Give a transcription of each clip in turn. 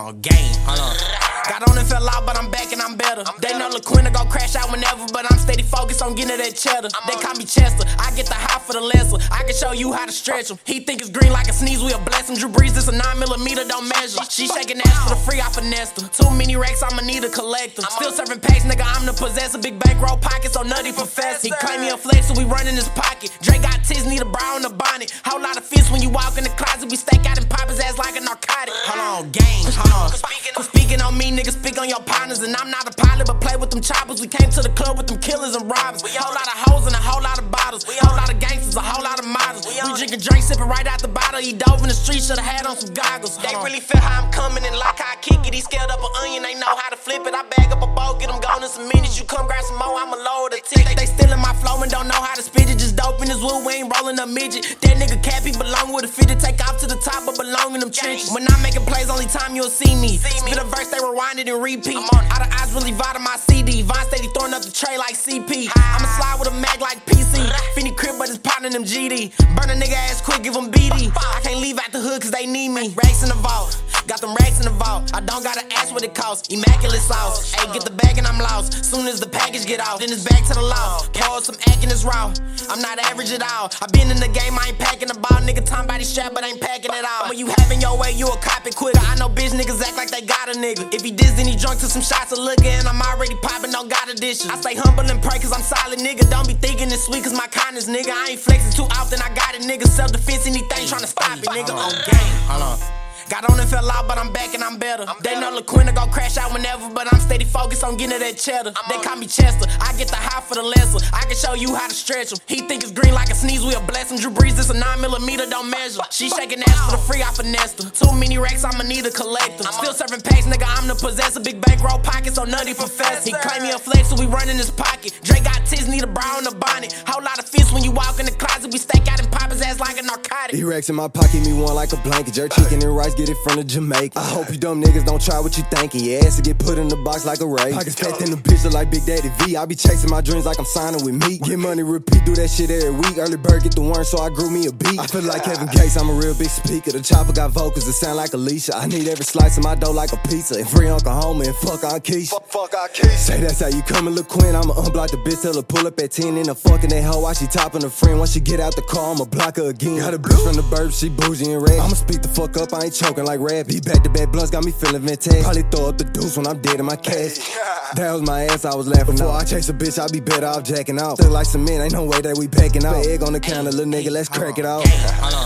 on, game, hold on. Got on and fell out, but I'm back and I'm better. They know LaQuinn gon' crash out whenever, but I'm steady focused on getting to that cheddar. They call me Chester, I get the high for the lesser. I can show you how to stretch them. He think it's green like a sneeze, we a blessing. Drew Brees, this a 9mm, don't measure. She shaking ass for the free, I finessed her. Too many racks, I'ma need a collector. Still serving packs, nigga, I'm the possessor. Big bankroll pockets, so nutty professor. He claim me a flex, so we run in his pocket. Drake got tits, need a bra on the bonnet. Whole lot of fists when you walk in the closet. We stake out and pop his ass like a narcotic. Hold on, gang, hold on. Speaking on me, niggas speak on your partners. And I'm not a pilot, but play with them choppers. We came to the club with them killers and robbers. We a whole lot of hoes and a whole lot of bottles. We a whole lot of gangsters, a whole lot of models. We drinking drinks, sipping right out the bottle. He dove in the street, should've had on some goggles. They really feel how I'm coming and like how I kick it. He scaled up an onion, they know how to flip it. I bag up a bowl, get them gone in some minutes. You come grab some more, I'ma load a ticket. They stealing my flow and don't know how to spit it. Just dope in his wood, we ain't rolling a midget. That nigga cap, he belong with a fit to take off to the top, but belong in them trenches. When I'm making plays, only time you'll see me. Spit a verse, they rewind it and repeat. Out of eyes, really vibe my CD. Vine steady throwing up the tray like CP. I'ma slide with a mag like PC. Finny crib, but it's partner them GD. Burn a nigga ass quick, give him BD. I can't leave out the hood cause they need me. Racks in the vault, got them racks in the vault. I don't gotta ask what it costs. Immaculate sauce. Ayy, get the bag and I'm lost. Soon as the package get off, then it's back to the law. Pour some acting is raw. I'm not average at all. I been in the game, I ain't packing the ball. Nigga, time body strap, but ain't packing it all. When you having your way, you a cop it quicker. I know bitch niggas act like they got a nigga. If he diss, then he drunk to some shots of liquor. And I'm already popping, don't got addition. I stay humble and pray cause I'm solid, nigga. Don't be thinking it's sweet cause my kindness, nigga. I ain't flexing too often, I got it, nigga. Self-defense, anything tryna stop it, nigga. On game, hold on. Got on and fell out, but I'm back and I'm better. They know LaQuinn gon' crash out whenever, but I'm steady focused on getting to that cheddar. They call me Chester, I get the high for the lesser. I can show you how to stretch them. He think it's green like a sneeze, we a blessing. Drew Brees, this a 9mm, don't measure. She shaking ass for the free, I finessed her. Too many racks, I'ma need a collector. Still serving packs, nigga, I'm the possessor. Big bankroll pockets, so nutty professor. He claim me a flex, so we run in his pocket. Drake got tits, need a bra on the bonnet. Whole lot of fists when you walk in the closet. We stake out and pop his ass like a narcotic. He racks in my pocket, me one like a blanket. Jerk chicken and rice, get it from the Jamaica. I hope you dumb niggas don't try what you thinking. Your ass to get put in the box like a race. Pockets fat in the bitch look like Big Daddy V. I be chasing my dreams like I'm signing with me. Get money, repeat, do that shit every week. Early bird get the worm, so I grew me a beat. I feel like Kevin Gates, I'm a real big speaker. The chopper got vocals that sound like Alicia. I need every slice of my dough like a pizza. And free Uncle Homer and fuck on Keisha. Fuck our Keisha. Say that's how you coming, LaQuinn. I'ma unblock the bitch, tell her pull up at 10 in the fucking that hoe while she topping her friend. Once she get out the car, I'ma block her again. Got a bitch from the burbs, she bougie and red. I'ma speak the fuck up, I ain't choking like Rab. Be back to back blunts, got me feeling vintage. Probably throw up the deuce when I'm dead in my cash. That was my ass, I was laughing. Before I chase a bitch, I be better off jacking off. Still like cement, ain't no way that we packing out. Egg on the counter, little nigga, let's crack it out.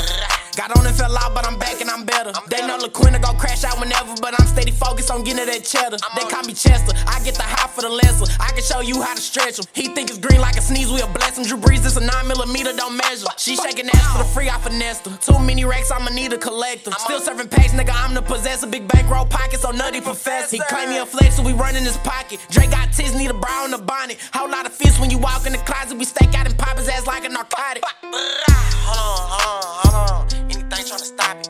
Got on and fell out, but I'm back and I'm better. They know LaQuinn gon' crash out whenever, but I'm steady focused on getting to that cheddar. They call me Chester, I get the high for the lesser. I can show you how to stretch them. He think it's green like a sneeze, we a blessing. Drew Brees, this a 9mm, don't measure. She shaking ass for the free, I finessed her. Too many racks, I'ma need a collector. Still serving packs, nigga, I'm the possessor. Big bankroll pockets, so nutty professor. He claim me a flex, so we run in his pocket. Drake got tits, need a bra on the bonnet. Whole lot of fists when you walk in the closet. We stake out and pop his ass like a narcotic. Hold on. Anything tryna stop it.